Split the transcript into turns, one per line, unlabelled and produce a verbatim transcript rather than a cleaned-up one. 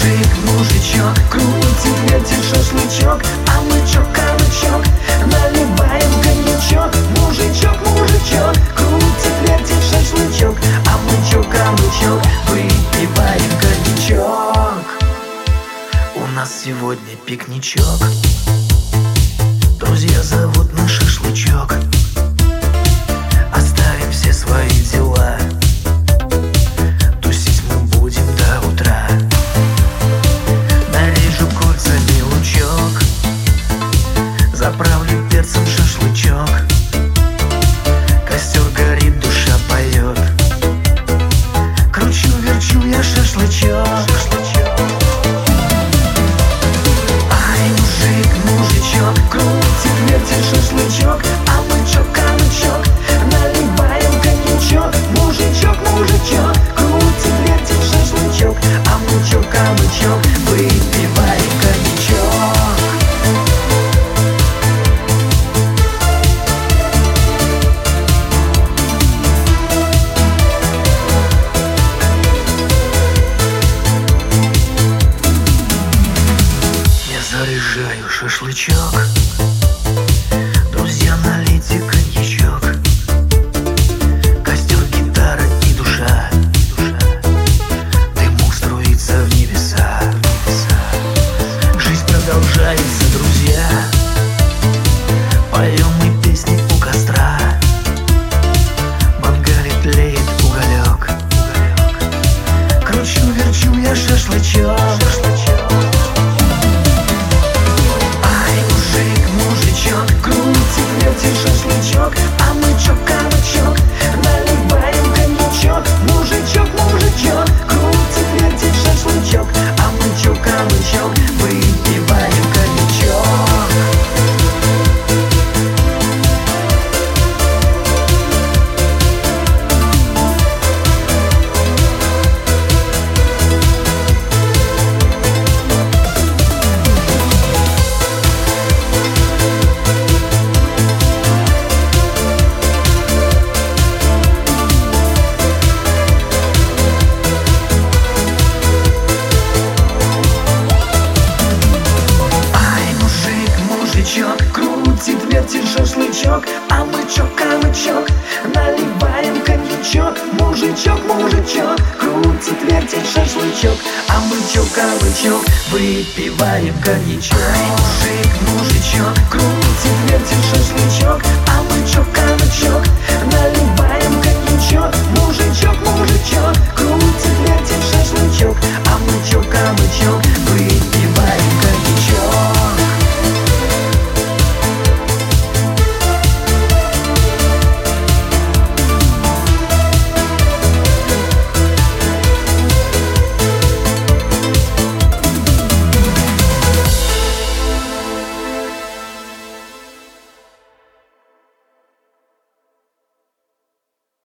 мужик, мужичок, крутит, вертит шашлычок, а мы чё, кабачок, наливаем коньячок. Мужичок, мужичок, крутит, вертит шашлычок, а мы чё, кабачок, выпиваем коньячок. У нас сегодня пикничок, друзья зовут на шашлычок. Оставим все свои дела, тусить мы будем до утра. Нарежу кольцами лучок, заправлю перцем шашлычок. Костер горит, душа поет, кручу, верчу я шашлычок. Ай, мужик, мужичок, крутит, вертит шашлычок, а мы чё, кабачок, наливаем коньячок. Мужичок, мужичок, крутит, вертит шашлычок, а мы чё, кабачок, выпиваем коньячок. Я заряжаю шашлычок, друзья, налейте коньячок. Костер, гитара и душа, дымок струится в небеса. Жизнь продолжается, друзья, поем мы песни у костра. Мангале тлеет уголек, кручу, верчу я шашлычок. Крутит, вертит шашлычок, а мы чё, кабачок, наливаем коньячок. Мужичок, мужичок, крутит, вертит шашлычок, а мы чё, кабачок, выпиваем коньячок. Крутит, вертит шашлычок, а мы чё, кабачок, наливаем коньячок. Мужичок, мужичок, крутит, вертит шашлычок, а мы чё, кабачок, выпиваем коньячок. Ай, мужик, мужичок, крутит, вертит шашлычок, а мы чё, кабачок,